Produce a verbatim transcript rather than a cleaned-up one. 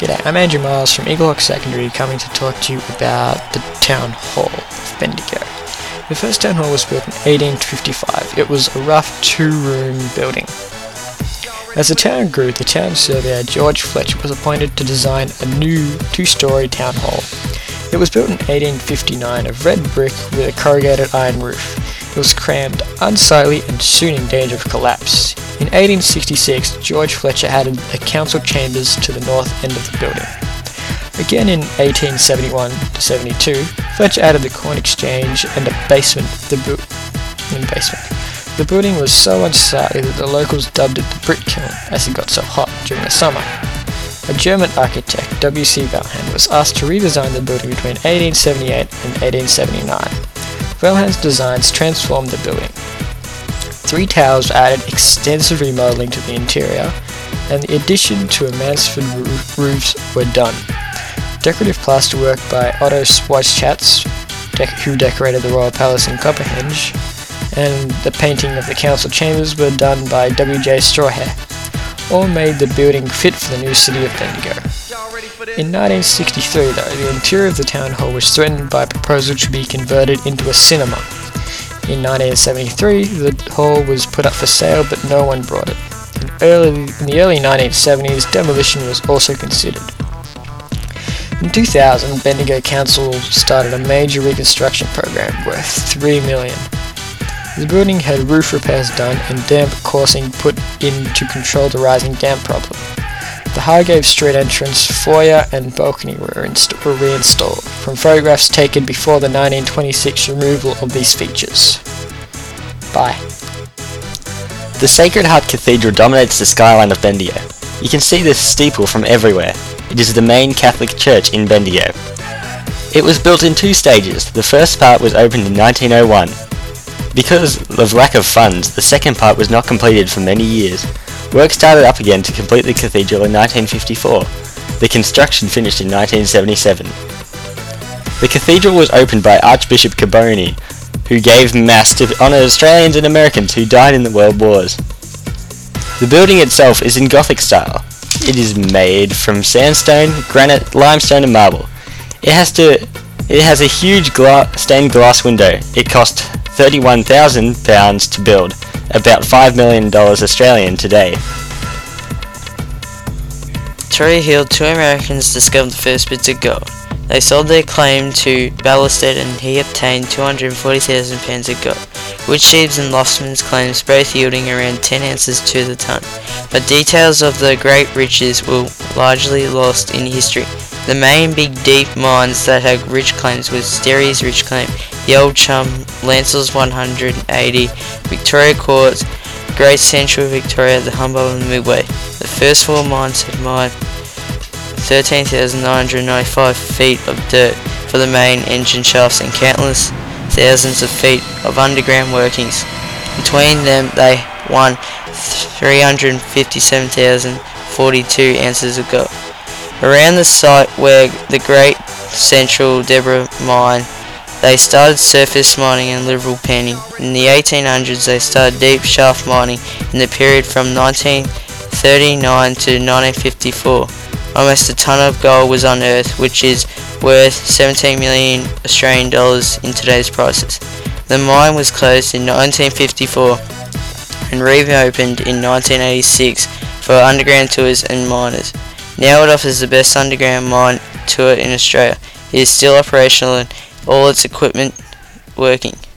G'day, I'm Andrew Miles from Eaglehawk Secondary, coming to talk to you about the Town Hall of Bendigo. The first Town Hall was built in eighteen fifty-five. It was a rough two-room building. As the town grew, the town surveyor George Fletcher was appointed to design a new two-storey town hall. It was built in eighteen fifty-nine of red brick with a corrugated iron roof. It was crammed, unsightly, and soon in danger of collapse. In eighteen sixty-six, George Fletcher added the council chambers to the north end of the building. Again in eighteen seventy-one to seventy-two, Fletcher added the Corn Exchange and a basement. The, bu- in basement. The building was so unsightly that the locals dubbed it the Brick Kiln, as it got so hot during the summer. A German architect, W C Valhan, was asked to redesign the building between eighteen seventy-eight and eighteen seventy-nine. Valhan's designs transformed the building. Three towers were added, extensive remodeling to the interior, and the addition to a Mansford roof roofs were done. Decorative plasterwork by Otto Weisschatz, dec- who decorated the Royal Palace in Copperhenge, and the painting of the council chambers were done by W J Strawhair. All made the building fit for the new city of Bendigo. In nineteen sixty-three, though, the interior of the town hall was threatened by a proposal to be converted into a cinema. In nineteen seventy-three, the hall was put up for sale, but no one bought it. In, early, in the early nineteen seventies, demolition was also considered. In two thousand, Bendigo Council started a major reconstruction program worth three million dollars. The building had roof repairs done and damp coursing put in to control the rising damp problem. The Highgate Street entrance, foyer and balcony were, inst- were reinstalled, from photographs taken before the nineteen twenty-six removal of these features. Bye. The Sacred Heart Cathedral dominates the skyline of Bendigo. You can see the steeple from everywhere. It is the main Catholic church in Bendigo. It was built in two stages. The first part was opened in nineteen oh one. Because of lack of funds, the second part was not completed for many years. Work started up again to complete the cathedral in nineteen fifty-four. The construction finished in nineteen seventy-seven. The cathedral was opened by Archbishop Carboni, who gave Mass to honour Australians and Americans who died in the World Wars. The building itself is in Gothic style. It is made from sandstone, granite, limestone and marble. It has to. It has a huge gla- stained glass window. It cost thirty-one thousand pounds to build, about five million dollars Australian today. Victoria Hill, two Americans discovered the first bits of gold. They sold their claim to Ballested and he obtained two hundred forty thousand pounds of gold, which Sheaves and Lostman's claims both yielding around ten ounces to the ton. But details of the great riches were largely lost in history. The main big deep mines that had rich claims was Sterry's rich claim, the Old Chum, Lancell's one hundred eighty, Victoria Quartz, Great Central Victoria, the Humboldt and the Midway. The first four mines had mined thirteen thousand nine hundred ninety-five feet of dirt for the main engine shafts and countless thousands of feet of underground workings. Between them they won three hundred fifty-seven thousand forty-two ounces of gold. Around the site where the Great Central Deborah mine, they started surface mining and liberal panning. In the eighteen hundreds they started deep shaft mining in the period from nineteen thirty-nine to nineteen fifty-four. Almost a ton of gold was unearthed, which is worth seventeen million Australian dollars in today's prices. The mine was closed in nineteen fifty-four and reopened in nineteen eighty-six for underground tours and miners. Now it offers the best underground mine tour in Australia. It is still operational and all its equipment working.